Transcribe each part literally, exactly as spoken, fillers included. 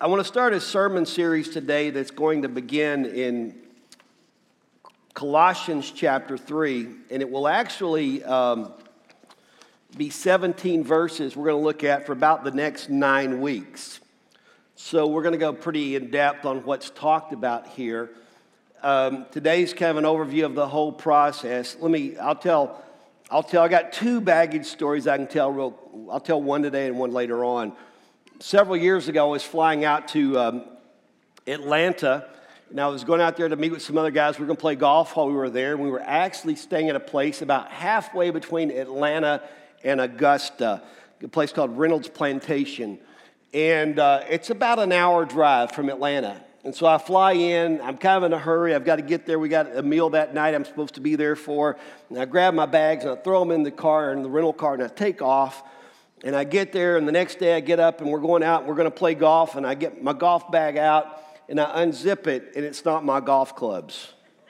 I want to start a sermon series today that's going to begin in Colossians chapter three, and it will actually um, be seventeen verses we're going to look at for about the next nine weeks. So we're going to go pretty in depth on what's talked about here. Um, today's kind of an overview of the whole process. Let me, I'll tell, I'll tell, I got two baggage stories I can tell real, I'll tell one today and one later on. Several years ago, I was flying out to um, Atlanta, and I was going out there to meet with some other guys. We were going to play golf while we were there, and we were actually staying at a place about halfway between Atlanta and Augusta, a place called Reynolds Plantation. And uh, it's about an hour drive from Atlanta. And so I fly in. I'm kind of in a hurry. I've got to get there. We got a meal that night I'm supposed to be there for. And I grab my bags, and I throw them in the car, in the rental car, and I take off. And I get there, and the next day I get up, and we're going out, and we're going to play golf. And I get my golf bag out, and I unzip it, and it's not my golf clubs.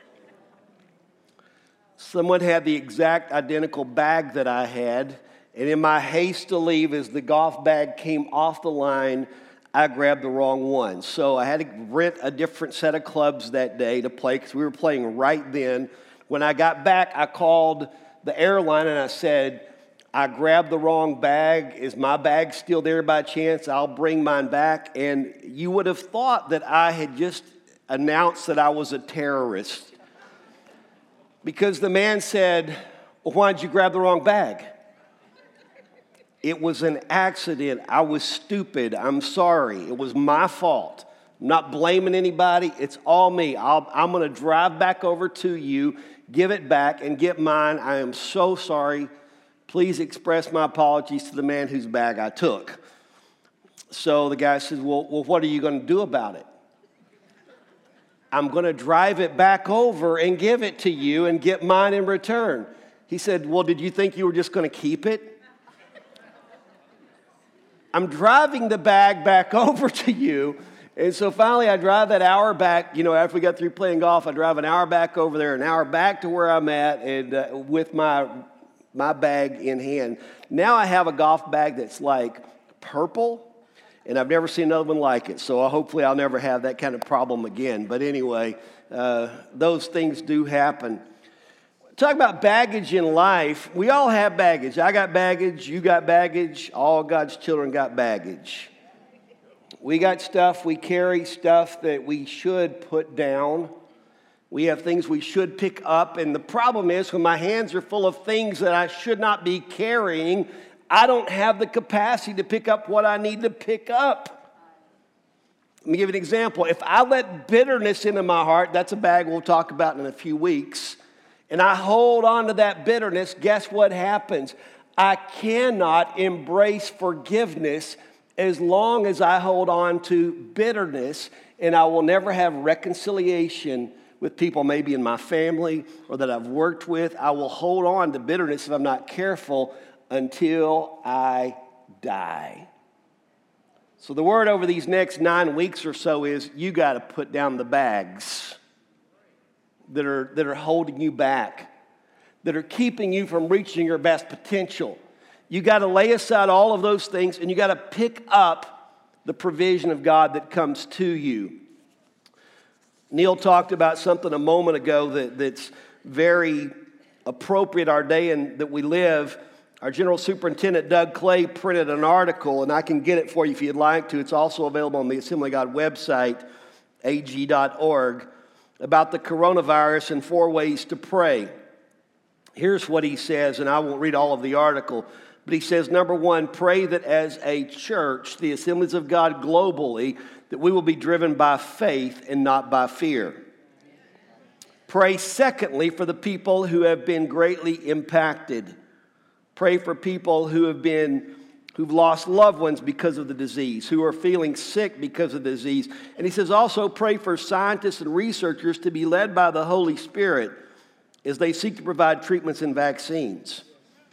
Someone had the exact identical bag that I had. And in my haste to leave, as the golf bag came off the line, I grabbed the wrong one. So I had to rent a different set of clubs that day to play because we were playing right then. When I got back, I called the airline and I said, I grabbed the wrong bag. Is my bag still there by chance? I'll bring mine back. And you would have thought that I had just announced that I was a terrorist. Because the man said, well, why did you grab the wrong bag? It was an accident. I was stupid. I'm sorry. It was my fault. I'm not blaming anybody. It's all me. I'll, I'm going to drive back over to you, give it back, and get mine. I am so sorry. Please express my apologies to the man whose bag I took. So the guy says, well, well what are you going to do about it? I'm going to drive it back over and give it to you and get mine in return. He said, well, did you think you were just going to keep it? I'm driving the bag back over to you. And so finally I drive that hour back. You know, after we got through playing golf, I drive an hour back over there, an hour back to where I'm at, and uh, with my my bag in hand. Now I have a golf bag that's like purple, and I've never seen another one like it. So hopefully I'll never have that kind of problem again. But anyway, uh, those things do happen. Talk about baggage in life. We all have baggage. I got baggage. You got baggage. All God's children got baggage. We got stuff. We carry stuff that we should put down. We have things we should pick up. And the problem is when my hands are full of things that I should not be carrying, I don't have the capacity to pick up what I need to pick up. Let me give you an example. If I let bitterness into my heart, that's a bag we'll talk about in a few weeks, and I hold on to that bitterness, guess what happens? I cannot embrace forgiveness as long as I hold on to bitterness, and I will never have reconciliation with people maybe in my family or that I've worked with. I will hold on to bitterness if I'm not careful until I die. So the word over these next nine weeks or so is you got to put down the bags that are that are holding you back, that are keeping you from reaching your best potential. You got to lay aside all of those things, and you got to pick up the provision of God that comes to you. Neil talked about something a moment ago that, that's very appropriate our day and that we live. Our General Superintendent, Doug Clay, printed an article, and I can get it for you if you'd like to. It's also available on the Assembly of God website, a g dot org, about the coronavirus and four ways to pray. Here's what he says, and I won't read all of the article, but he says, number one, pray that as a church, the Assemblies of God globally, that we will be driven by faith and not by fear. Pray, secondly, for the people who have been greatly impacted. Pray for people who have been who've lost loved ones because of the disease, who are feeling sick because of the disease. And he says also pray for scientists and researchers to be led by the Holy Spirit as they seek to provide treatments and vaccines.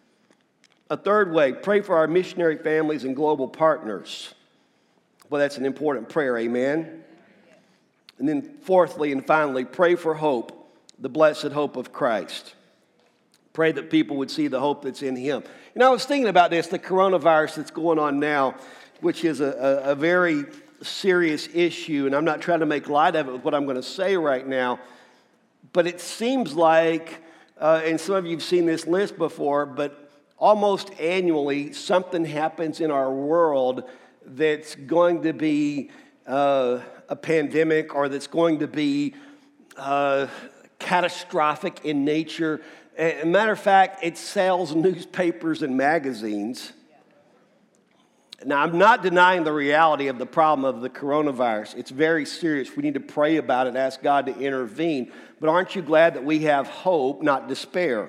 A third way, pray for our missionary families and global partners. Well, that's an important prayer, amen? And then fourthly and finally, pray for hope, the blessed hope of Christ. Pray that people would see the hope that's in him. You know, I was thinking about this, the coronavirus that's going on now, which is a, a, a very serious issue, and I'm not trying to make light of it with what I'm going to say right now, but it seems like, uh, and some of you have seen this list before, but almost annually something happens in our world that's going to be uh, a pandemic, or that's going to be uh, catastrophic in nature. As a matter of fact, it sells newspapers and magazines. Now, I'm not denying the reality of the problem of the coronavirus. It's very serious. We need to pray about it, ask God to intervene. But aren't you glad that we have hope, not despair?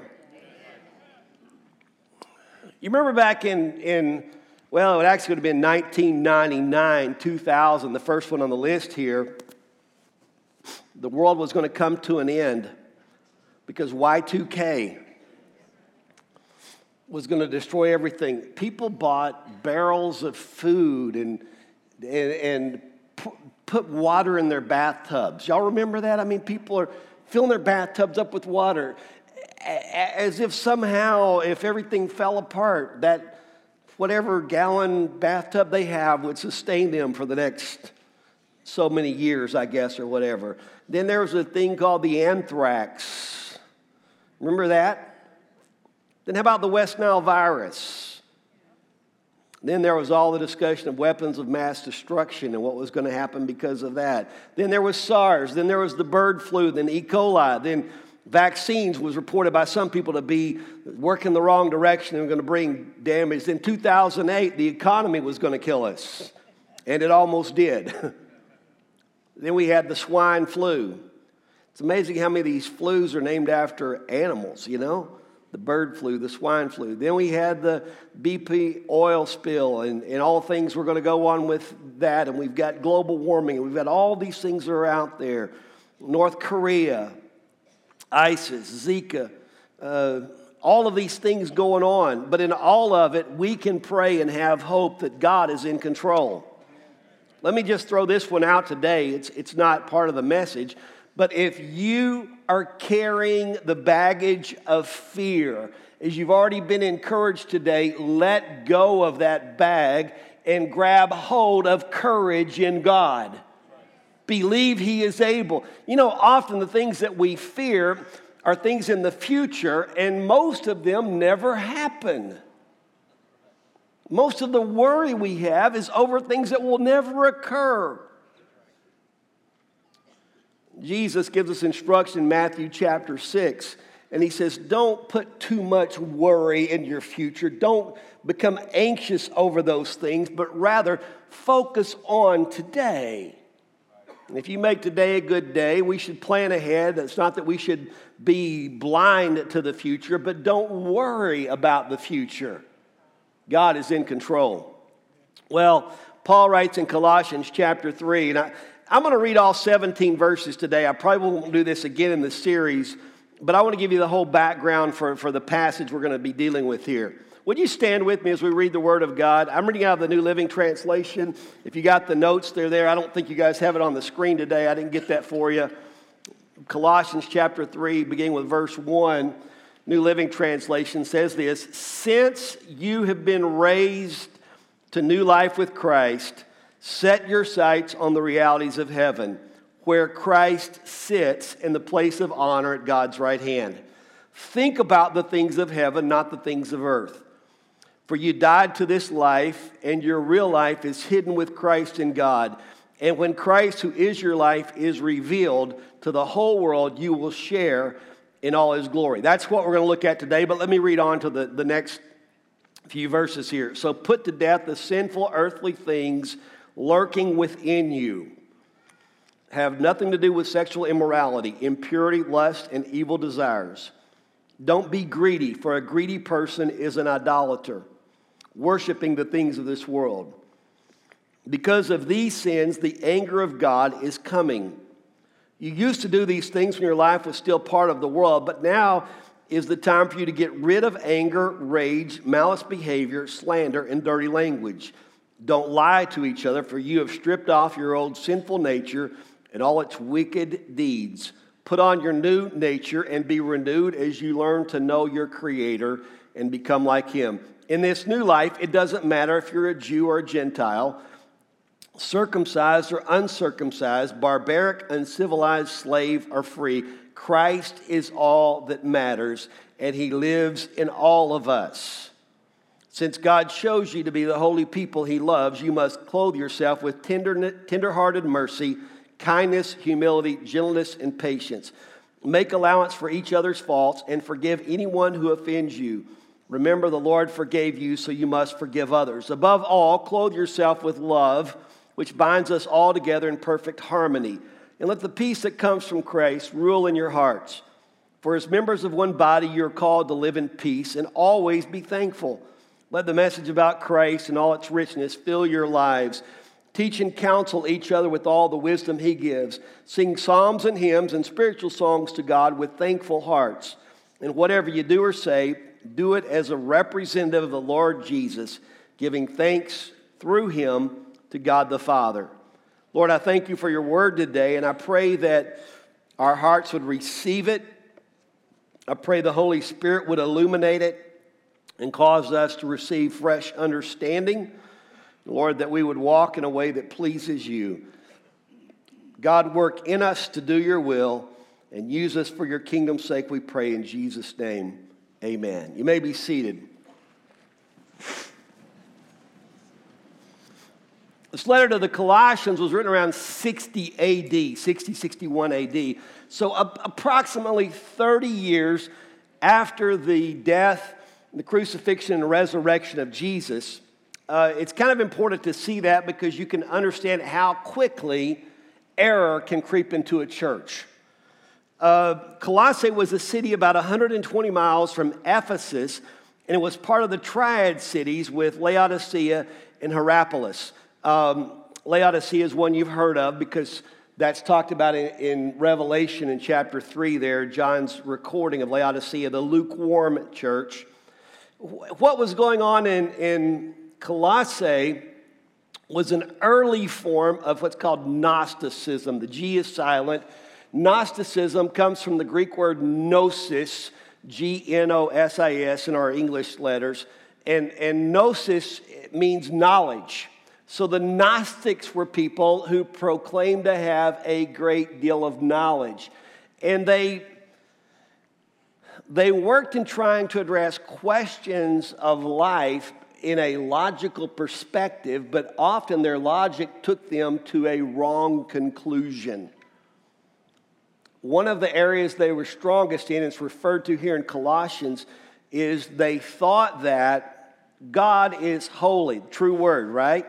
You remember back in, in well, it actually would have been nineteen ninety-nine, two thousand, the first one on the list here. The world was going to come to an end because Y two K was going to destroy everything. People bought barrels of food and, and, and put water in their bathtubs. Y'all remember that? I mean, people are filling their bathtubs up with water as if somehow, if everything fell apart, that whatever gallon bathtub they have would sustain them for the next so many years, I guess, or whatever. Then there was a thing called the anthrax. Remember that? Then how about the West Nile virus? Then there was all the discussion of weapons of mass destruction and what was going to happen because of that. Then there was SARS. Then there was the bird flu, then E. coli. Then vaccines was reported by some people to be working the wrong direction and going to bring damage. In two thousand eight, the economy was going to kill us, and it almost did. Then we had the swine flu. It's amazing how many of these flus are named after animals, you know? The bird flu, the swine flu. Then we had the B P oil spill, and, and all things were going to go on with that. And we've got global warming, and we've got all these things that are out there. North Korea, ISIS, Zika, uh, all of these things going on. But in all of it, we can pray and have hope that God is in control. Let me just throw this one out today. It's, it's not part of the message. But if you are carrying the baggage of fear, as you've already been encouraged today, let go of that bag and grab hold of courage in God. Believe He is able. You know, often the things that we fear are things in the future, and most of them never happen. Most of the worry we have is over things that will never occur. Jesus gives us instruction in Matthew chapter six, and He says, don't put too much worry in your future. Don't become anxious over those things, but rather focus on today. And if you make today a good day, we should plan ahead. It's not that we should be blind to the future, but don't worry about the future. God is in control. Well, Paul writes in Colossians chapter three, and I, I'm going to read all seventeen verses today. I probably won't do this again in the series, but I want to give you the whole background for, for the passage we're going to be dealing with here. Would you stand with me as we read the Word of God? I'm reading out of the New Living Translation. If you got the notes, they're there. I don't think you guys have it on the screen today. I didn't get that for you. Colossians chapter three, beginning with verse one, New Living Translation says this: since you have been raised to new life with Christ, set your sights on the realities of heaven, where Christ sits in the place of honor at God's right hand. Think about the things of heaven, not the things of earth. For you died to this life, and your real life is hidden with Christ in God. And when Christ, who is your life, is revealed to the whole world, you will share in all His glory. That's what we're going to look at today, but let me read on to the, the next few verses here. So put to death the sinful earthly things lurking within you. Have nothing to do with sexual immorality, impurity, lust, and evil desires. Don't be greedy, for a greedy person is an idolater, worshiping the things of this world. Because of these sins, the anger of God is coming. You used to do these things when your life was still part of the world, but now is the time for you to get rid of anger, rage, malice behavior, slander, and dirty language. Don't lie to each other, for you have stripped off your old sinful nature and all its wicked deeds. Put on your new nature and be renewed as you learn to know your Creator and become like Him. In this new life, it doesn't matter if you're a Jew or a Gentile. circumcised or uncircumcised, barbaric, uncivilized, slave or free. Christ is all that matters, and he lives in all of us. Since God chose you to be the holy people he loves, you must clothe yourself with tender, tender-hearted mercy, kindness, humility, gentleness, and patience. Make allowance for each other's faults and forgive anyone who offends you. Remember, the Lord forgave you, so you must forgive others. Above all, clothe yourself with love, which binds us all together in perfect harmony. And let the peace that comes from Christ rule in your hearts. For as members of one body, you are called to live in peace and always be thankful. Let the message about Christ and all its richness fill your lives. Teach and counsel each other with all the wisdom he gives. Sing psalms and hymns and spiritual songs to God with thankful hearts. And whatever you do or say, do it as a representative of the Lord Jesus, giving thanks through him to God the Father. Lord, I thank you for your word today, and I pray that our hearts would receive it. I pray the Holy Spirit would illuminate it and cause us to receive fresh understanding. Lord, that we would walk in a way that pleases you. God, work in us to do your will and use us for your kingdom's sake, we pray in Jesus' name. Amen. You may be seated. This letter to the Colossians was written around sixty A D, sixty, sixty-one A D. So uh, approximately thirty years after the death, the crucifixion, and resurrection of Jesus. Uh, it's kind of important to see that because you can understand how quickly error can creep into a church. Uh, Colossae was a city about one hundred twenty miles from Ephesus, and it was part of the Triad cities with Laodicea and Hierapolis. Um, Laodicea is one you've heard of because that's talked about in, in Revelation in chapter three there, John's recording of Laodicea, the lukewarm church. What was going on in, in Colossae was an early form of what's called Gnosticism. The G is silent. Gnosticism comes from the Greek word gnosis, G N O S I S in our English letters. And, and gnosis means knowledge. So the Gnostics were people who proclaimed to have a great deal of knowledge. And they, they worked in trying to address questions of life in a logical perspective, but often their logic took them to a wrong conclusion. One of the areas they were strongest in, it's referred to here in Colossians, is they thought that God is holy. True word, right?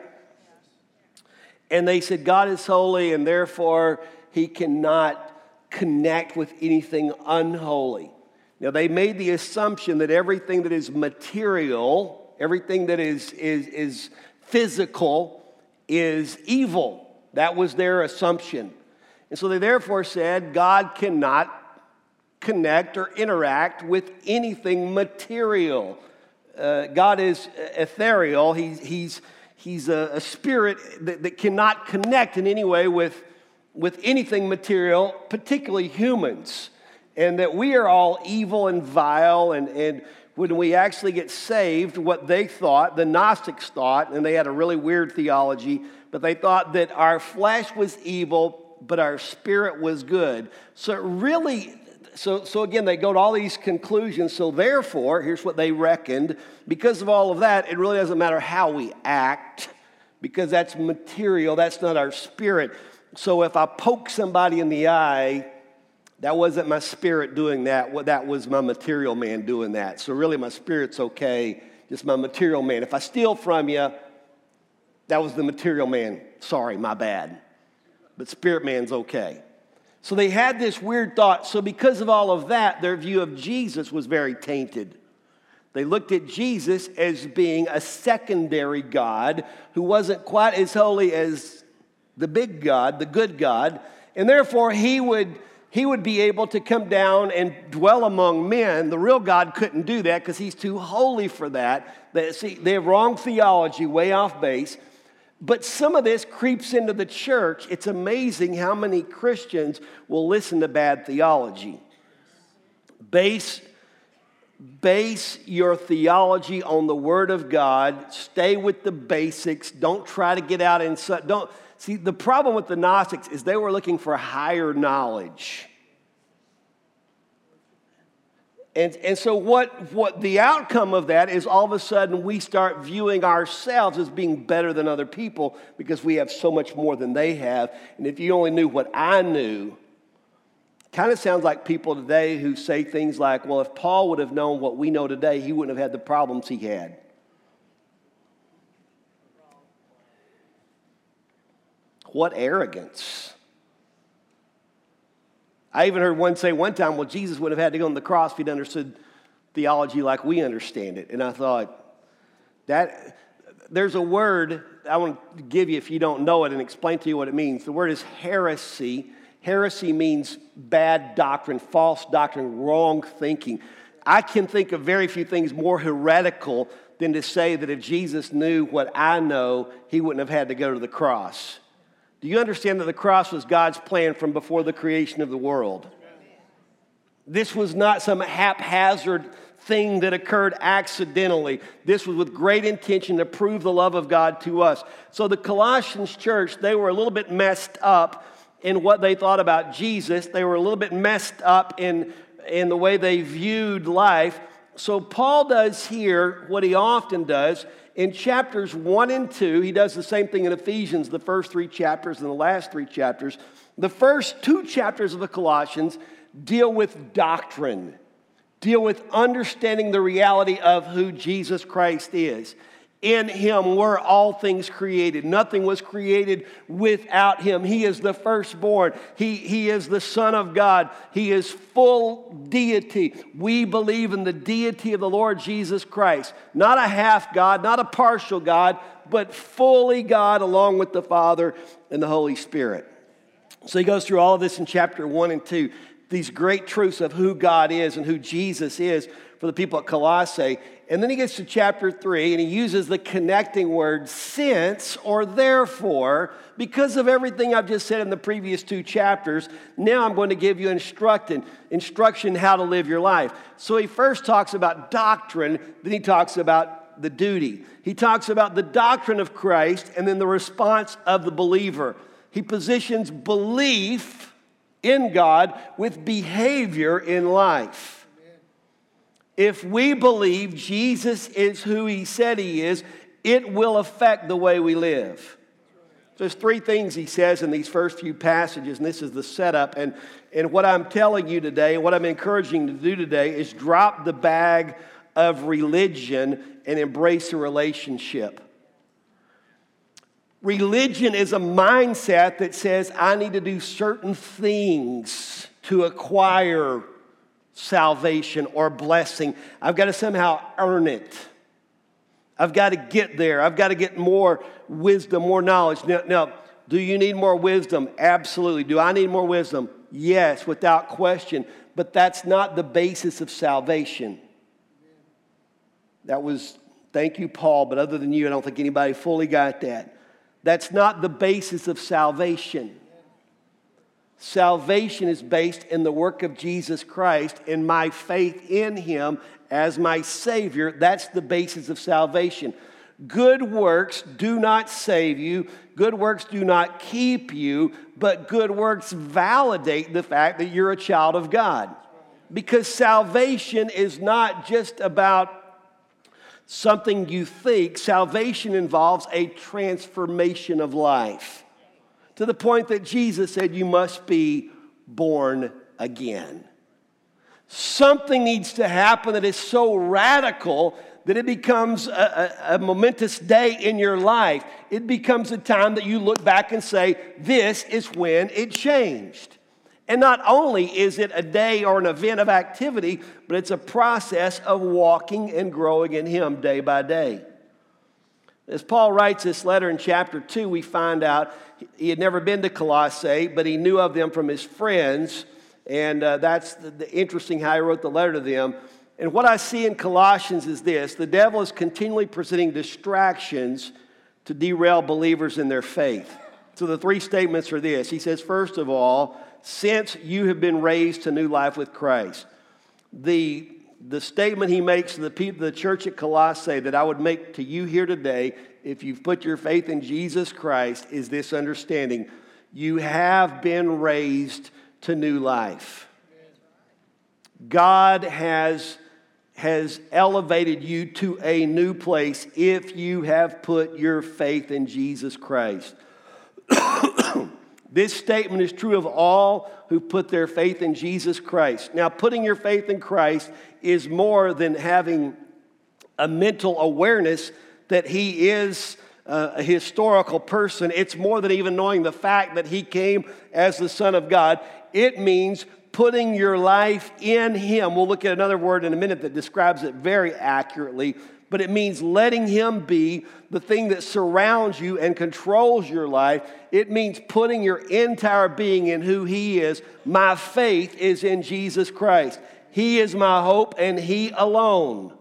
And they said God is holy and therefore he cannot connect with anything unholy. Now they made the assumption that everything that is material, everything that is, is, is physical is evil. That was their assumption. And so they therefore said God cannot connect or interact with anything material. Uh, God is ethereal. He's, he's, he's a, a spirit that, that cannot connect in any way with, with anything material, particularly humans. And that we are all evil and vile. And, and when we actually get saved, what they thought, the Gnostics thought, and they had a really weird theology, but they thought that our flesh was evil, but our spirit was good. So really, so, so again, they go to all these conclusions. So therefore, here's what they reckoned. Because of all of that, it really doesn't matter how we act, because that's material, that's not our spirit. So if I poke somebody in the eye, that wasn't my spirit doing that. Well, that was my material man doing that. So really, my spirit's okay, just my material man. If I steal from you, that was the material man. Sorry, my bad. But spirit man's okay. So they had this weird thought. So because of all of that, their view of Jesus was very tainted. They looked at Jesus as being a secondary God who wasn't quite as holy as the big God, the good God. And therefore, he would, he would be able to come down and dwell among men. The real God couldn't do that because he's too holy for that. They, see, they have wrong theology, way off base. But some of this creeps into the church. It's amazing how many Christians will listen to bad theology. Base, Base your theology on the Word of God. Stay with the basics. Don't try to get out in such. Don't see the problem with the Gnostics is they were looking for higher knowledge. And, and so what, what the outcome of that is all of a sudden we start viewing ourselves as being better than other people because we have so much more than they have. And if you only knew what I knew, kind of sounds like people today who say things like, well, if Paul would have known what we know today, he wouldn't have had the problems he had. What arrogance. I even heard one say one time, well, Jesus would have had to go on the cross if he'd understood theology like we understand it. And I thought, that there's a word I want to give you if you don't know it and explain to you what it means. The word is heresy. Heresy means bad doctrine, false doctrine, wrong thinking. I can think of very few things more heretical than to say that if Jesus knew what I know, he wouldn't have had to go to the cross. Do you understand that the cross was God's plan from before the creation of the world? This was not some haphazard thing that occurred accidentally. This was with great intention to prove the love of God to us. So the Colossians church, they were a little bit messed up in what they thought about Jesus. They were a little bit messed up in, in the way they viewed life. So Paul does here what he often does. In chapters one and two, he does the same thing in Ephesians, the first three chapters and the last three chapters. The first two chapters of the Colossians deal with doctrine, deal with understanding the reality of who Jesus Christ is. In him were all things created. Nothing was created without him. He is the firstborn. He, he is the Son of God. He is full deity. We believe in the deity of the Lord Jesus Christ. Not a half God, not a partial God, but fully God along with the Father and the Holy Spirit. So he goes through all of this in chapter one and two. These great truths of who God is and who Jesus is for the people at Colossae. And then he gets to chapter three and he uses the connecting word since or therefore. Because of everything I've just said in the previous two chapters, now I'm going to give you instruction, instruction how to live your life. So he first talks about doctrine, then he talks about the duty. He talks about the doctrine of Christ and then the response of the believer. He positions belief in God with behavior in life. If we believe Jesus is who he said he is, it will affect the way we live. There's three things he says in these first few passages, and this is the setup. And, and what I'm telling you today, what I'm encouraging you to do today is drop the bag of religion and embrace a relationship. Religion is a mindset that says I need to do certain things to acquire salvation or blessing. I've got to somehow earn it. I've got to get there. I've got to get more wisdom, more knowledge. Now, now, do you need more wisdom? Absolutely. Do I need more wisdom? Yes, without question. But that's not the basis of salvation. That was, thank you, Paul, but other than you, I don't think anybody fully got that. That's not the basis of salvation. Salvation is based in the work of Jesus Christ and my faith in him as my Savior. That's the basis of salvation. Good works do not save you. Good works do not keep you, but good works validate the fact that you're a child of God. Because salvation is not just about something you think. Salvation involves a transformation of life. To the point that Jesus said you must be born again. Something needs to happen that is so radical that it becomes a, a, a momentous day in your life. It becomes a time that you look back and say, this is when it changed. And not only is it a day or an event of activity, but it's a process of walking and growing in him day by day. As Paul writes this letter in chapter two, we find out he had never been to Colossae, but he knew of them from his friends. And uh, that's the, the interesting how he wrote the letter to them. And what I see in Colossians is this. The devil is continually presenting distractions to derail believers in their faith. So the three statements are this. He says, first of all, since you have been raised to new life with Christ. The The statement he makes to the people, the church at Colossae, that I would make to you here today, if you've put your faith in Jesus Christ, is this understanding: you have been raised to new life. God has, has elevated you to a new place if you have put your faith in Jesus Christ. This statement is true of all who put their faith in Jesus Christ. Now, putting your faith in Christ is more than having a mental awareness that he is a historical person. It's more than even knowing the fact that he came as the Son of God. It means putting your life in him. We'll look at another word in a minute that describes it very accurately. But it means letting him be the thing that surrounds you and controls your life. It means putting your entire being in who he is. My faith is in Jesus Christ. He is my hope, and he alone.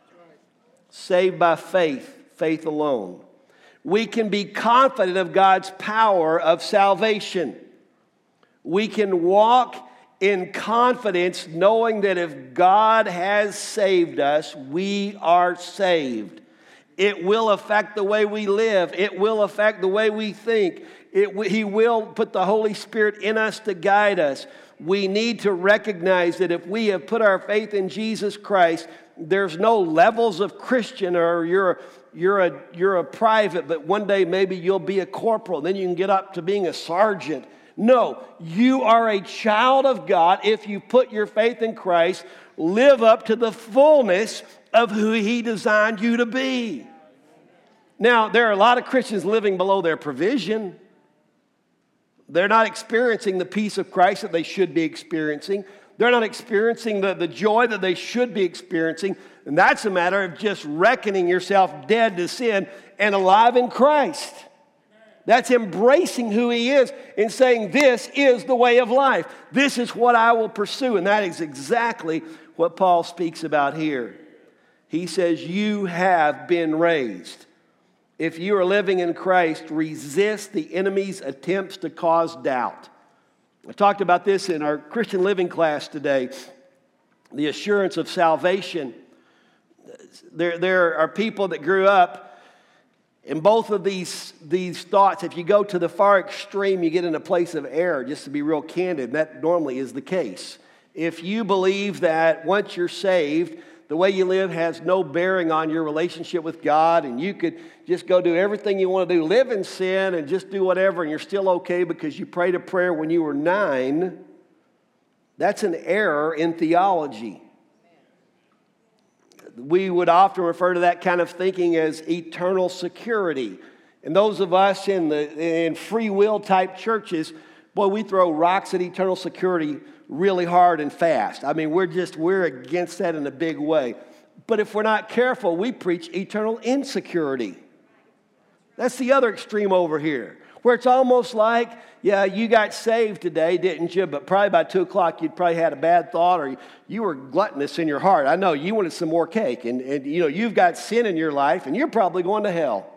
Saved by faith, faith alone. We can be confident of God's power of salvation. We can walk in confidence, knowing that if God has saved us, we are saved. It will affect the way we live. It will affect the way we think. It, he will put the Holy Spirit in us to guide us. We need to recognize that if we have put our faith in Jesus Christ, there's no levels of Christian, or you're, you're, a, you're a private, but one day maybe you'll be a corporal. Then you can get up to being a sergeant. No, you are a child of God if you put your faith in Christ. Live up to the fullness of who he designed you to be. Now, there are a lot of Christians living below their provision. They're not experiencing the peace of Christ that they should be experiencing. They're not experiencing the, the joy that they should be experiencing. And that's a matter of just reckoning yourself dead to sin and alive in Christ. That's embracing who he is and saying, this is the way of life. This is what I will pursue. And that is exactly what Paul speaks about here. He says, you have been raised. If you are living in Christ, resist the enemy's attempts to cause doubt. I talked about this in our Christian living class today. The assurance of salvation. There, there are people that grew up in both of these, these thoughts. If you go to the far extreme, you get in a place of error, just to be real candid. That normally is the case. If you believe that once you're saved, the way you live has no bearing on your relationship with God, and you could just go do everything you want to do, live in sin and just do whatever, and you're still okay because you prayed a prayer when you were nine, that's an error in theology. We would often refer to that kind of thinking as eternal security. And those of us in the in free will type churches, boy, we throw rocks at eternal security really hard and fast. I mean, we're just, we're against that in a big way. But if we're not careful, we preach eternal insecurity. That's the other extreme over here, where it's almost like, yeah, you got saved today, didn't you? But probably by two o'clock, you'd probably had a bad thought, or you were gluttonous in your heart. I know you wanted some more cake, and, and you know, you've got sin in your life, and you're probably going to hell.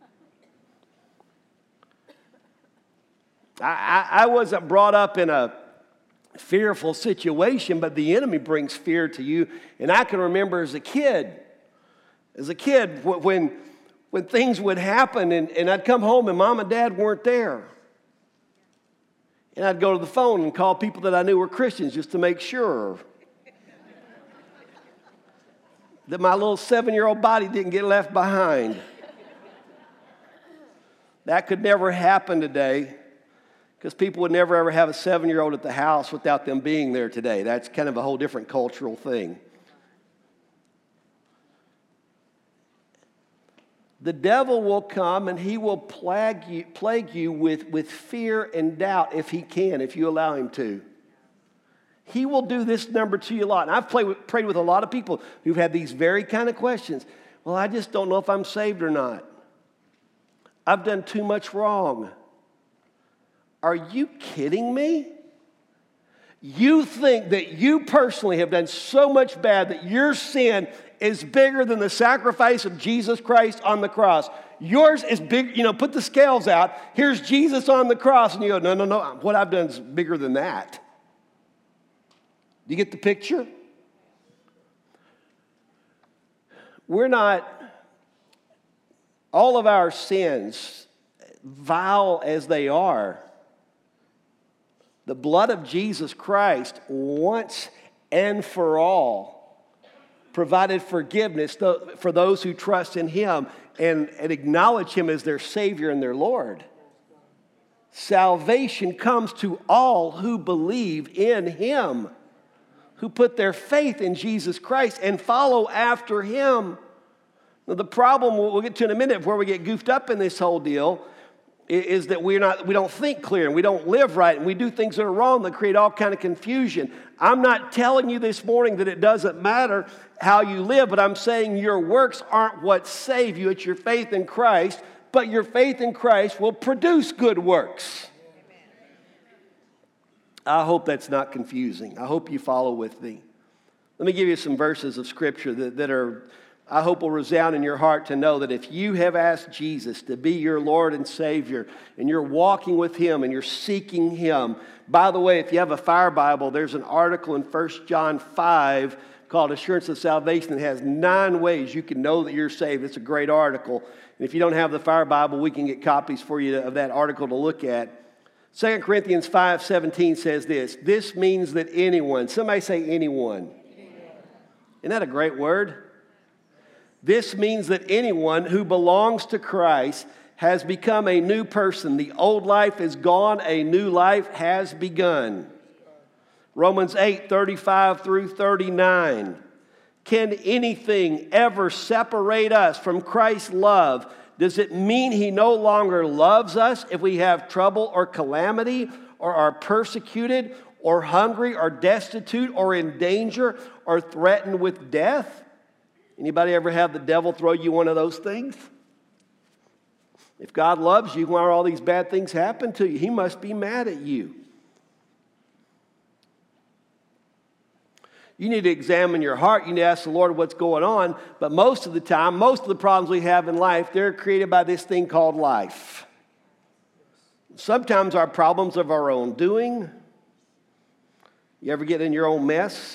I, I, I wasn't brought up in a fearful situation, but the enemy brings fear to you. And I can remember as a kid, as a kid, when, when things would happen, and, and I'd come home and mom and dad weren't there. And I'd go to the phone and call people that I knew were Christians just to make sure that my little seven-year-old body didn't get left behind. That could never happen today, because people would never ever have a seven-year-old at the house without them being there today. That's kind of a whole different cultural thing. The devil will come and he will plague you, plague you with, with fear and doubt if he can, if you allow him to. He will do this number to you a lot. And I've played with, prayed with a lot of people who've had these very kind of questions. Well, I just don't know if I'm saved or not. I've done too much wrong. Are you kidding me? You think that you personally have done so much bad that your sin is bigger than the sacrifice of Jesus Christ on the cross. Yours is big, you know, put the scales out. Here's Jesus on the cross. And you go, no, no, no, what I've done is bigger than that. Do you get the picture? we're not, all of our sins, vile as they are, the blood of Jesus Christ once and for all provided forgiveness for those who trust in Him and, and acknowledge Him as their Savior and their Lord. Salvation comes to all who believe in Him, who put their faith in Jesus Christ and follow after Him. Now, the problem we'll get to in a minute where we get goofed up in this whole deal is that we're not, we don't think clear and we don't live right and we do things that are wrong that create all kind of confusion. I'm not telling you this morning that it doesn't matter how you live, but I'm saying your works aren't what save you. It's your faith in Christ, but your faith in Christ will produce good works. I hope that's not confusing. I hope you follow with me. Let me give you some verses of Scripture that, that are, I hope will resound in your heart to know that if you have asked Jesus to be your Lord and Savior, and you're walking with Him and you're seeking Him. By the way, if you have a Fire Bible, there's an article in First John five called Assurance of Salvation that has nine ways you can know that you're saved. It's a great article. And if you don't have the Fire Bible, we can get copies for you of that article to look at. Second Corinthians five seventeen says this, this means that anyone, somebody say anyone. Isn't that a great word? This means that anyone who belongs to Christ has become a new person. The old life is gone, a new life has begun. Romans eight thirty-five through thirty-nine. Can anything ever separate us from Christ's love? Does it mean He no longer loves us if we have trouble or calamity, or are persecuted, or hungry, or destitute, or in danger, or threatened with death? Anybody ever have the devil throw you one of those things? If God loves you, why are all these bad things happen to you? He must be mad at you. You need to examine your heart. You need to ask the Lord what's going on. But most of the time, most of the problems we have in life, they're created by this thing called life. Sometimes our problems of our own doing. You ever get in your own mess?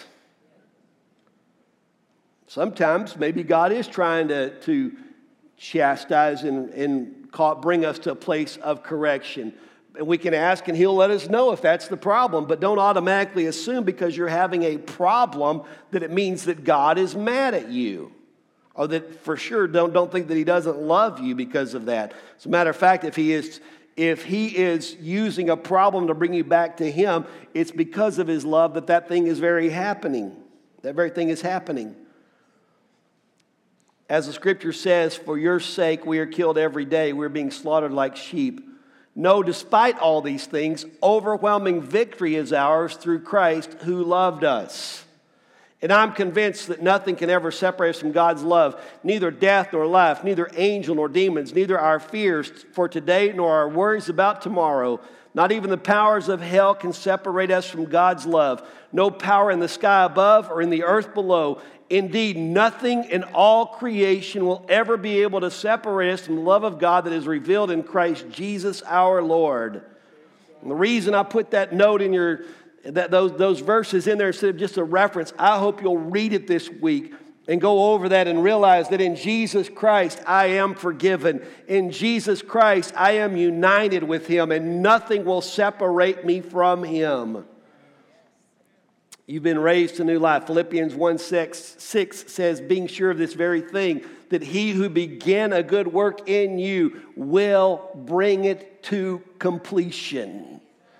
Sometimes maybe God is trying to, to chastise and, and call, bring us to a place of correction. And we can ask and He'll let us know if that's the problem. But don't automatically assume because you're having a problem that it means that God is mad at you. Or that for sure don't, don't think that He doesn't love you because of that. As a matter of fact, if He is, if He is using a problem to bring you back to Him, it's because of His love that that thing is very happening. That very thing is happening. As the Scripture says, for your sake we are killed every day. We're being slaughtered like sheep. No, despite all these things, overwhelming victory is ours through Christ who loved us. And I'm convinced that nothing can ever separate us from God's love. Neither death nor life, neither angel nor demons, neither our fears for today nor our worries about tomorrow. Not even the powers of hell can separate us from God's love. No power in the sky above or in the earth below. Indeed, nothing in all creation will ever be able to separate us from the love of God that is revealed in Christ Jesus our Lord. And the reason I put that note in your, that those, those verses in there instead of just a reference, I hope you'll read it this week and go over that and realize that in Jesus Christ I am forgiven. In Jesus Christ I am united with Him and nothing will separate me from Him. You've been raised to new life. Philippians one six, six says, being sure of this very thing, that He who began a good work in you will bring it to completion.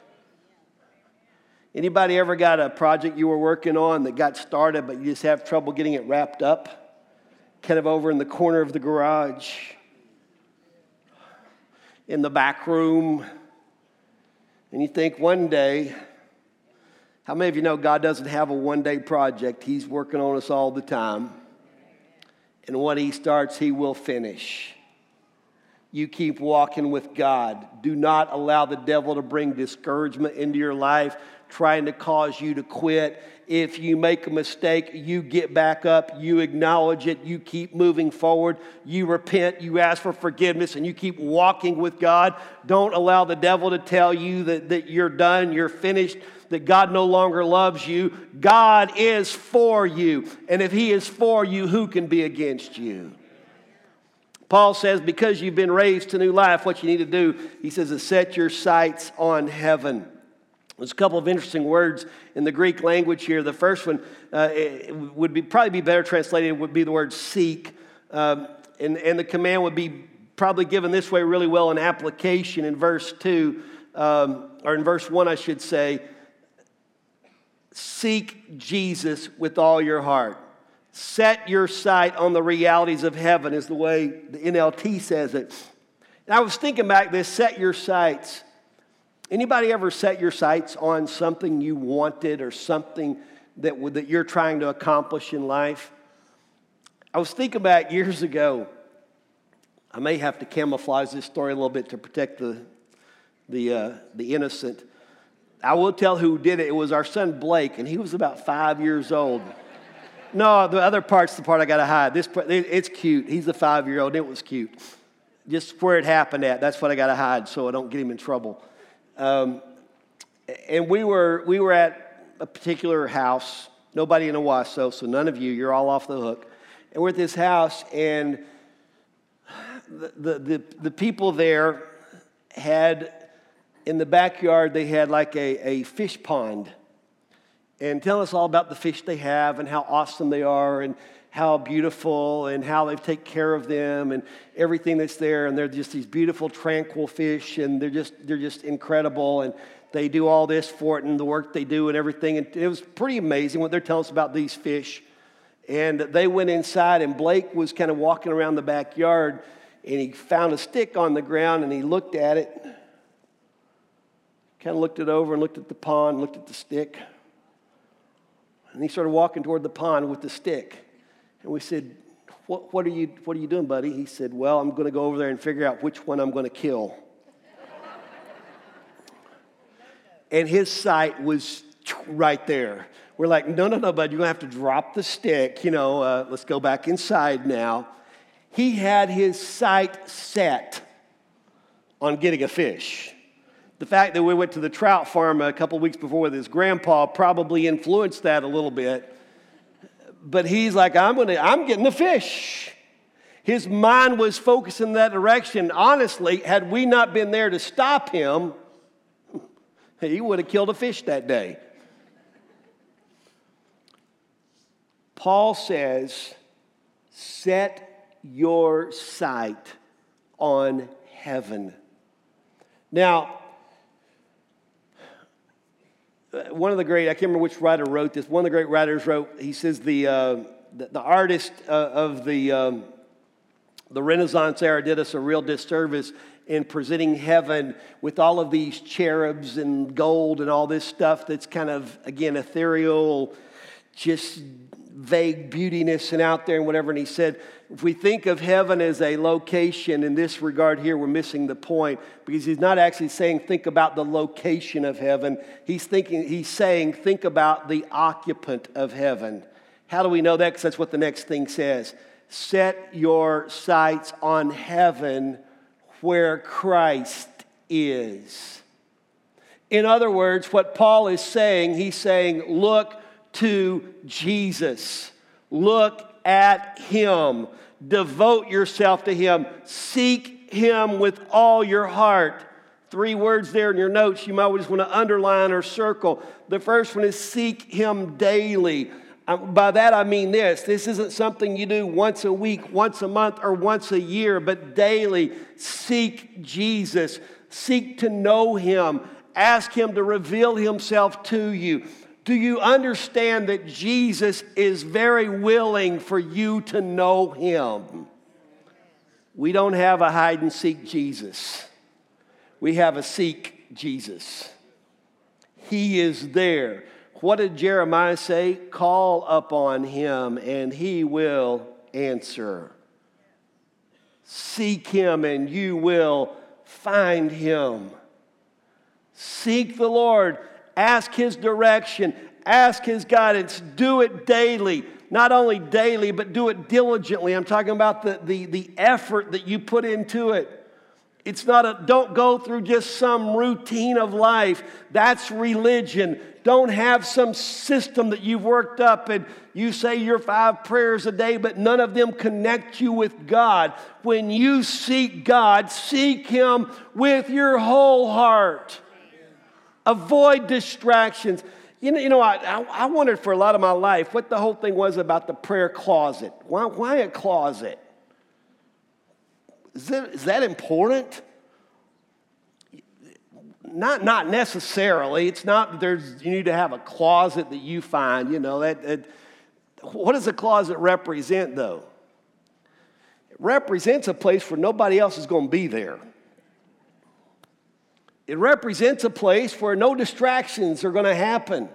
Anybody ever got a project you were working on that got started, but you just have trouble getting it wrapped up? Kind of over in the corner of the garage, in the back room, and you think one day, how many of you know God doesn't have a one-day project? He's working on us all the time. And what He starts, He will finish. you keep walking with God. Do not allow the devil to bring discouragement into your life, trying to cause you to quit. If you make a mistake, you get back up, you acknowledge it, you keep moving forward, you repent, you ask for forgiveness, and you keep walking with God. Don't allow the devil to tell you that, that you're done, you're finished, that God no longer loves you. God is for you, and if He is for you, who can be against you? Paul says, because you've been raised to new life, what you need to do, he says, is set your sights on heaven. There's a couple of interesting words in the Greek language here. The first one uh, would be probably be better translated, would be the word seek. Um, and, and the command would be probably given this way really well in application in verse two, um, or in verse one, I should say. Seek Jesus with all your heart. Set your sight on the realities of heaven is the way the N L T says it. And I was thinking back this, set your sights. Anybody ever set your sights on something you wanted or something that, that you're trying to accomplish in life? I was thinking back years ago. I may have to camouflage this story a little bit to protect the, the, uh, the innocent. I will tell who did it. It was our son Blake, and he was about five years old. No, the other part's the part I got to hide. This part, it's cute. He's a five-year-old. It was cute. Just where it happened at, that's what I got to hide so I don't get him in trouble. Um, and we were we were at a particular house. Nobody in Owasso, so none of you. You're all off the hook. And we're at this house, and the the the, the people there had in the backyard. They had like a, a fish pond. And tell us all about the fish they have and how awesome they are and how beautiful and how they take care of them and everything that's there. And they're just these beautiful, tranquil fish, and they're just they're just incredible. And they do all this for it and the work they do and everything. And it was pretty amazing what they're telling us about these fish. And they went inside, and Blake was kind of walking around the backyard, and he found a stick on the ground, and he looked at it, kind of looked it over and looked at the pond, looked at the stick. And he started walking toward the pond with the stick. And we said, what, what, are you, what are you doing, buddy? He said, well, I'm going to go over there and figure out which one I'm going to kill. And his sight was right there. We're like, no, no, no, bud, you're going to have to drop the stick. You know, uh, let's go back inside now. He had his sight set on getting a fish. The fact that we went to the trout farm a couple weeks before with his grandpa probably influenced that a little bit. But he's like, I'm gonna, I'm getting the fish. His mind was focused in that direction. Honestly, had we not been there to stop him, he would have killed a fish that day. Paul says, set your sight on heaven. Now, one of the great, I can't remember which writer wrote this. One of the great writers wrote, he says the uh, the, the artist uh, of the um, the Renaissance era did us a real disservice in presenting heaven with all of these cherubs and gold and all this stuff that's kind of, again, ethereal, just vague beautiness and out there and whatever. And he said, if we think of heaven as a location in this regard here, we're missing the point, because he's not actually saying think about the location of heaven. He's thinking, he's saying think about the occupant of heaven. How do we know that? Because that's what the next thing says. Set your sights on heaven where Christ is. In other words, what Paul is saying, he's saying, look to Jesus. Look at Him. Devote yourself to Him. Seek Him with all your heart. Three words there in your notes you might just want to underline or circle. The first one is seek Him daily. By that I mean this. This isn't something you do once a week, once a month, or once a year, but daily. Seek Jesus. Seek to know Him. Ask Him to reveal Himself to you. Do you understand that Jesus is very willing for you to know Him? We don't have a hide and seek Jesus. We have a seek Jesus. He is there. What did Jeremiah say? Call upon Him and He will answer. Seek him and you will find him. Seek the Lord. Ask his direction. Ask his guidance. Do it daily. Not only daily, but do it diligently. I'm talking about the, the, the effort that you put into it. It's not a, don't go through just some routine of life. That's religion. Don't have some system that you've worked up and you say your five prayers a day, but none of them connect you with God. When you seek God, seek him with your whole heart. Avoid distractions. You know, you know I, I wondered for a lot of my life what the whole thing was about the prayer closet. Why, why a closet? Is that, is that important? Not, not necessarily. It's not that there's, you need to have a closet that you find. You know, that, that, what does a closet represent, though? It represents a place where nobody else is going to be there. It represents a place where no distractions are going to happen.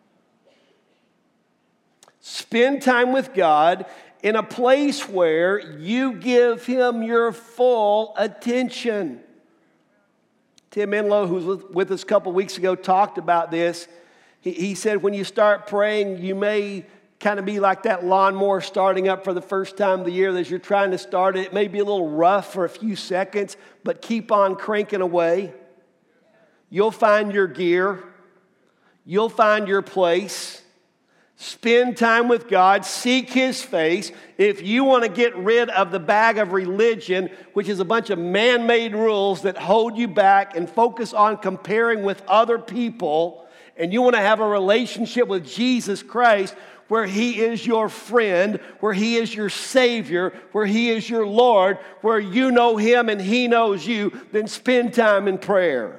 Spend time with God in a place where you give him your full attention. Tim Enlow, who was with us a couple weeks ago, talked about this. He, he said when you start praying, you may kind of be like that lawnmower starting up for the first time of the year. As you're trying to start it, it may be a little rough for a few seconds, but keep on cranking away. You'll find your gear. You'll find your place. Spend time with God. Seek his face. If you want to get rid of the bag of religion, which is a bunch of man-made rules that hold you back and focus on comparing with other people, and you want to have a relationship with Jesus Christ where he is your friend, where he is your Savior, where he is your Lord, where you know him and he knows you, then spend time in prayer.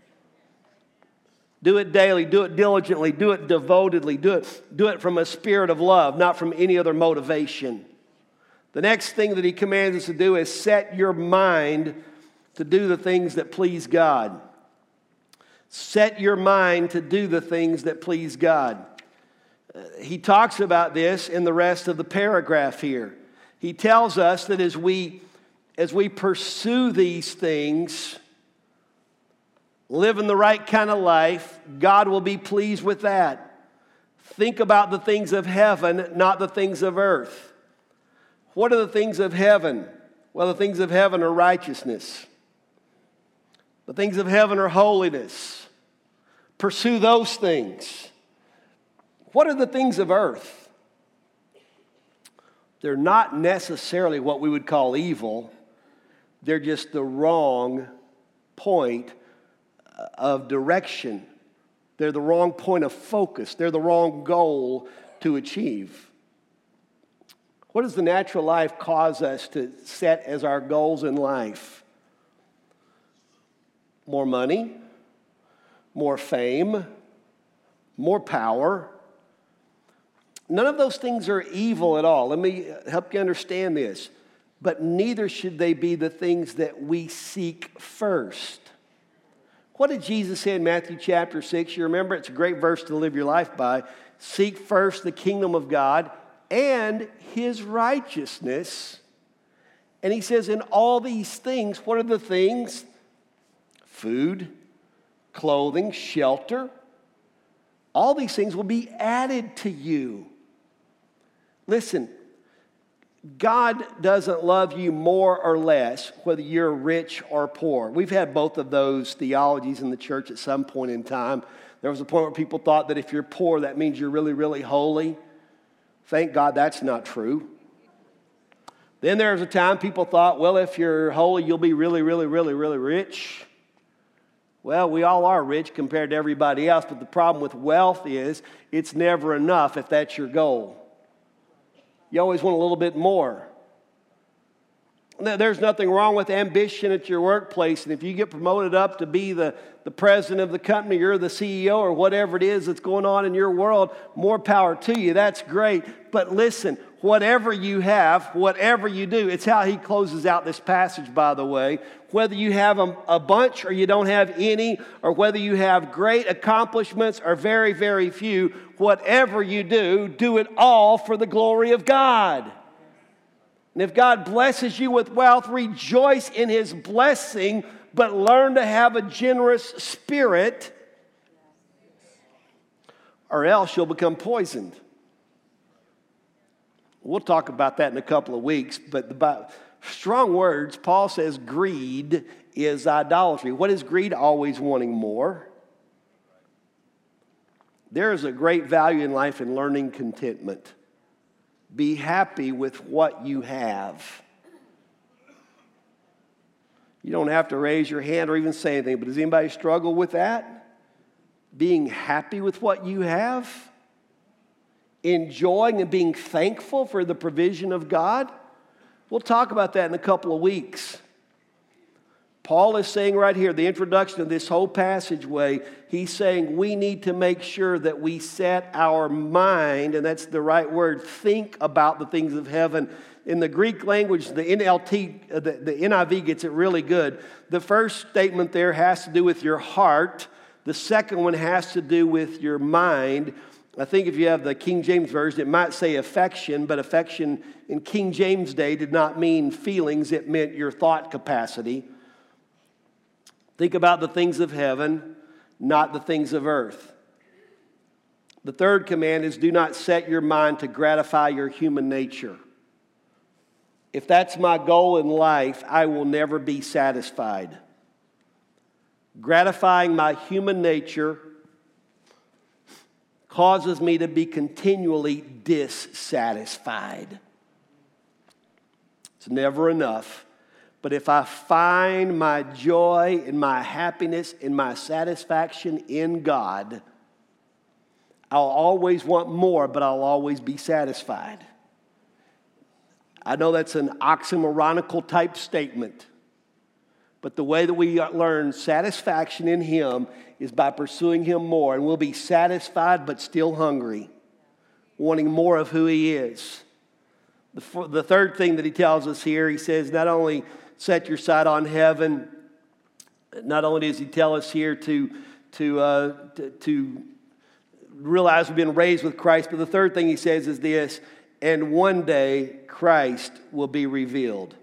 Do it daily, do it diligently, do it devotedly, do it, do it from a spirit of love, not from any other motivation. The next thing that he commands us to do is set your mind to do the things that please God. Set your mind to do the things that please God. Uh, he talks about this in the rest of the paragraph here. He tells us that as we, as we pursue these things, living the right kind of life, God will be pleased with that. Think about the things of heaven, not the things of earth. What are the things of heaven? Well, the things of heaven are righteousness. The things of heaven are holiness. Pursue those things. What are the things of earth? They're not necessarily what we would call evil. They're just the wrong point of direction. They're the wrong point of focus. They're the wrong goal to achieve. What does the natural life cause us to set as our goals in life? More money, more fame, more power. None of those things are evil at all. Let me help you understand this. But neither should they be the things that we seek first. What did Jesus say in Matthew chapter six? You remember, it's a great verse to live your life by. Seek first the kingdom of God and his righteousness. And he says, in all these things, what are the things? Food, clothing, shelter. All these things will be added to you. Listen, God doesn't love you more or less, whether you're rich or poor. We've had both of those theologies in the church at some point in time. There was a point where people thought that if you're poor, that means you're really, really holy. Thank God that's not true. Then there was a time people thought, well, if you're holy, you'll be really, really, really, really rich. Well, we all are rich compared to everybody else, but the problem with wealth is it's never enough if that's your goal. You always want a little bit more. There's nothing wrong with ambition at your workplace. And if you get promoted up to be the, the president of the company, you're the C E O or whatever it is that's going on in your world, more power to you. That's great. But listen, whatever you have, whatever you do, it's how he closes out this passage, by the way. Whether you have a, a bunch or you don't have any, or whether you have great accomplishments or very, very few, whatever you do, do it all for the glory of God. And if God blesses you with wealth, rejoice in His blessing, but learn to have a generous spirit, or else you'll become poisoned. We'll talk about that in a couple of weeks, but the, strong words, Paul says greed is idolatry. What is greed? Always wanting more. There is a great value in life in learning contentment. Be happy with what you have. You don't have to raise your hand or even say anything, but does anybody struggle with that? Being happy with what you have? Enjoying and being thankful for the provision of God? We'll talk about that in a couple of weeks. Paul is saying right here, the introduction of this whole passageway, he's saying we need to make sure that we set our mind, and that's the right word, think about the things of heaven. In the Greek language, the N L T, the, the N I V gets it really good. The first statement there has to do with your heart. The second one has to do with your mind. I think if you have the King James Version, it might say affection, but affection in King James Day did not mean feelings. It meant your thought capacity. Think about the things of heaven, not the things of earth. The third command is do not set your mind to gratify your human nature. If that's my goal in life, I will never be satisfied. Gratifying my human nature causes me to be continually dissatisfied. It's never enough. But if I find my joy and my happiness and my satisfaction in God, I'll always want more, but I'll always be satisfied. I know that's an oxymoronical type statement, but the way that we learn satisfaction in Him is by pursuing Him more, and we'll be satisfied but still hungry, wanting more of who He is. The, the third thing that he tells us here, he says not only set your sight on heaven, not only does he tell us here to, to, uh, to, to realize we've been raised with Christ, but the third thing he says is this, and one day Christ will be revealed.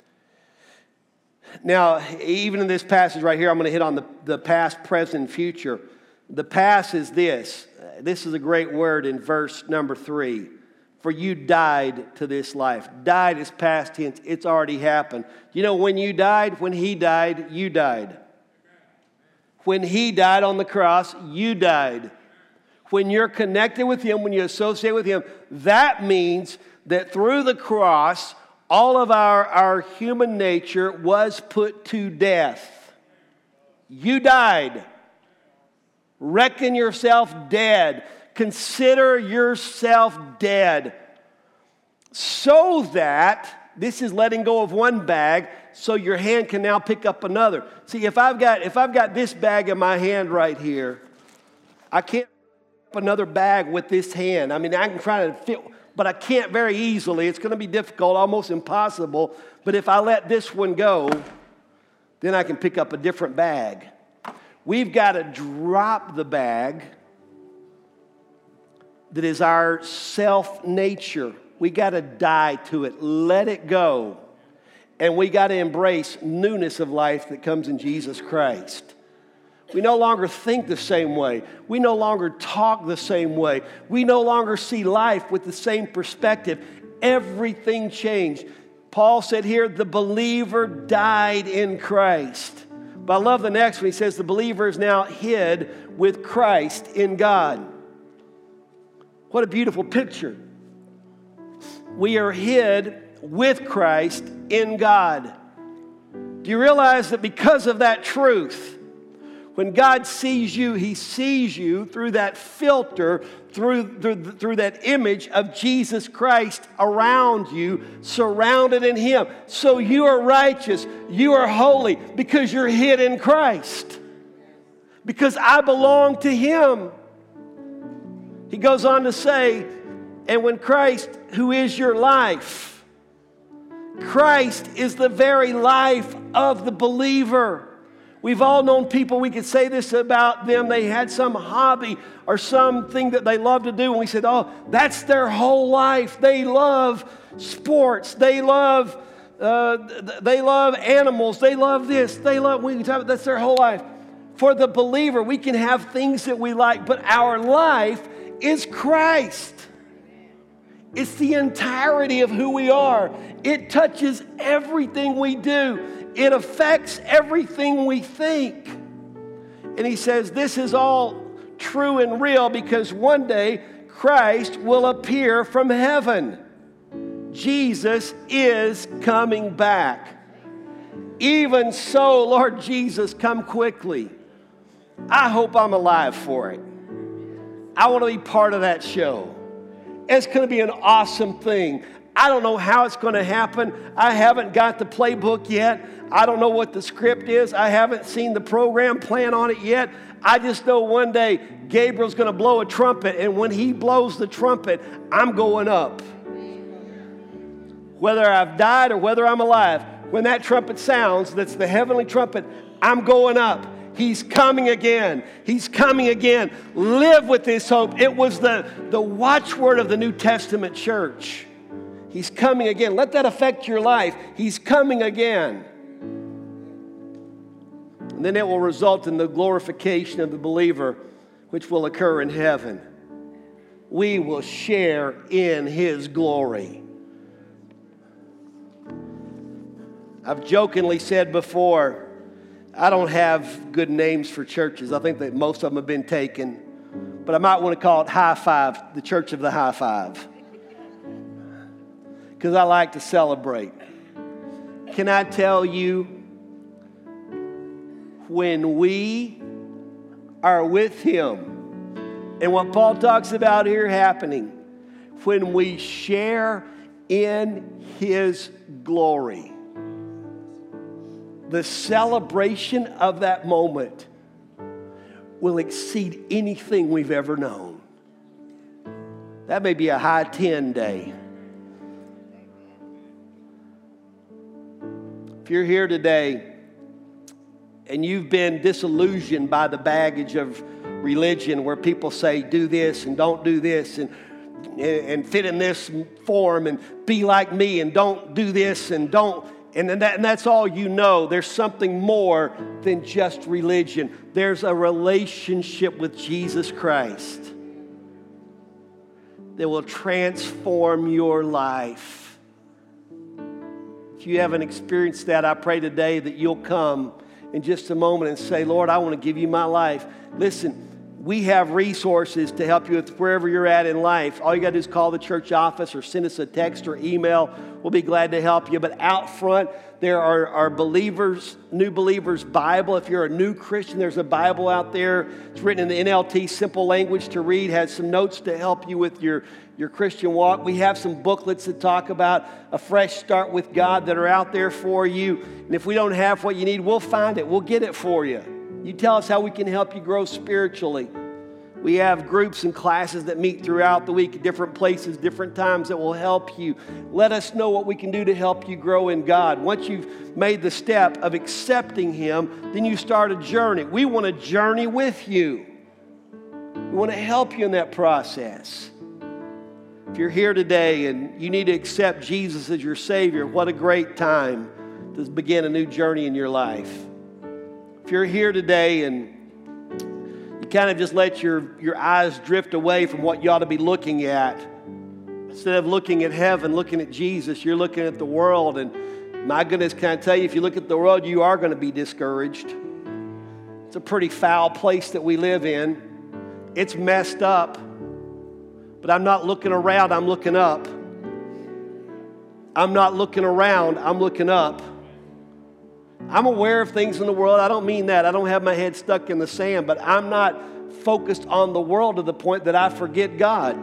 Now, even in this passage right here, I'm going to hit on the, the past, present, future. The past is this. This is a great word in verse number three. For you died to this life. Died is past tense. It's already happened. You know when you died? When He died, you died. When He died on the cross, you died. When you're connected with Him, when you associate with Him, that means that through the cross, all of our, our human nature was put to death. You died. Reckon yourself dead. Consider yourself dead. So that, this is letting go of one bag, so your hand can now pick up another. See, if I've got, if I've got this bag in my hand right here, I can't pick up another bag with this hand. I mean, I can try to fit, but I can't very easily. It's going to be difficult, almost impossible. But if I let this one go, then I can pick up a different bag. We've got to drop the bag that is our self-nature. We got to die to it. Let it go. And we got to embrace newness of life that comes in Jesus Christ. We no longer think the same way. We no longer talk the same way. We no longer see life with the same perspective. Everything changed. Paul said here, the believer died in Christ. But I love the next one. He says the believer is now hid with Christ in God. What a beautiful picture. We are hid with Christ in God. Do you realize that because of that truth, when God sees you, He sees you through that filter, through, through, through that image of Jesus Christ around you, surrounded in Him. So you are righteous, you are holy, because you're hid in Christ. Because I belong to Him. He goes on to say, and when Christ, who is your life, Christ is the very life of the believer. We've all known people, we could say this about them, they had some hobby or something that they love to do, and we said, oh, that's their whole life. They love sports. They love uh, they love animals. They love this. They love, we can talk about, that's their whole life. For the believer, we can have things that we like, but our life is Christ. It's the entirety of who we are. It touches everything we do. It affects everything we think. And he says this is all true and real because one day Christ will appear from heaven. Jesus is coming back. Even so, Lord Jesus, come quickly. I hope I'm alive for it. I want to be part of that show. It's going to be an awesome thing. I don't know how it's going to happen. I haven't got the playbook yet. I don't know what the script is. I haven't seen the program plan on it yet. I just know one day Gabriel's going to blow a trumpet, and when he blows the trumpet, I'm going up. Whether I've died or whether I'm alive, when that trumpet sounds, that's the heavenly trumpet, I'm going up. He's coming again. He's coming again. Live with this hope. It was the, the watchword of the New Testament church. He's coming again. Let that affect your life. He's coming again. And then it will result in the glorification of the believer, which will occur in heaven. We will share in His glory. I've jokingly said before, I don't have good names for churches. I think that most of them have been taken. But I might want to call it High Five, the Church of the High Five. Because I like to celebrate. Can I tell you, when we are with Him, and what Paul talks about here happening, when we share in His glory, the celebration of that moment will exceed anything we've ever known. That may be a high ten day. If you're here today and you've been disillusioned by the baggage of religion where people say do this and don't do this and, and fit in this form and be like me and don't do this and don't, and, that, and that's all you know. There's something more than just religion. There's a relationship with Jesus Christ that will transform your life. If you haven't experienced that, I pray today that you'll come in just a moment and say, Lord, I want to give you my life. Listen, we have resources to help you with wherever you're at in life. All you got to do is call the church office or send us a text or email. We'll be glad to help you. But out front, there are, are believers, new believers Bible. If you're a new Christian, there's a Bible out there. It's written in the N L T, simple language to read, has some notes to help you with your, your Christian walk. We have some booklets that talk about a fresh start with God that are out there for you. And if we don't have what you need, we'll find it. We'll get it for you. You tell us how we can help you grow spiritually. We have groups and classes that meet throughout the week at different places, different times that will help you. Let us know what we can do to help you grow in God. Once you've made the step of accepting Him, then you start a journey. We want to journey with you. We want to help you in that process. If you're here today and you need to accept Jesus as your Savior, what a great time to begin a new journey in your life. If you're here today and you kind of just let your, your eyes drift away from what you ought to be looking at, instead of looking at heaven, looking at Jesus, you're looking at the world. And my goodness, can I tell you, if you look at the world, you are going to be discouraged. It's a pretty foul place that we live in. It's messed up. But I'm not looking around, I'm looking up. I'm not looking around, I'm looking up. I'm aware of things in the world. I don't mean that. I don't have my head stuck in the sand, but I'm not focused on the world to the point that I forget God.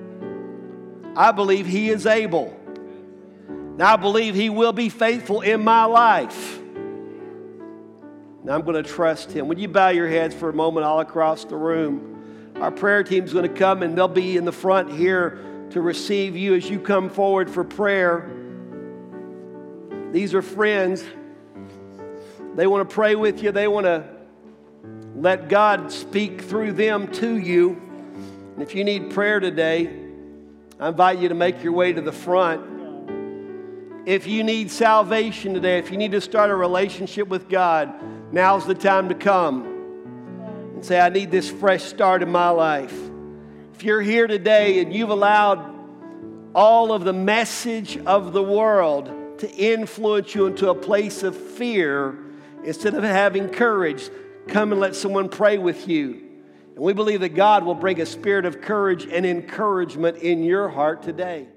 I believe He is able. And I believe He will be faithful in my life. Now I'm going to trust Him. Would you bow your heads for a moment all across the room? Our prayer team's going to come and they'll be in the front here to receive you as you come forward for prayer. These are friends They want to pray with you. They want to let God speak through them to you. And if you need prayer today, I invite you to make your way to the front. If you need salvation today, if you need to start a relationship with God, now's the time to come and say, I need this fresh start in my life. If you're here today and you've allowed all of the message of the world to influence you into a place of fear instead of having courage, come and let someone pray with you. And we believe that God will bring a spirit of courage and encouragement in your heart today.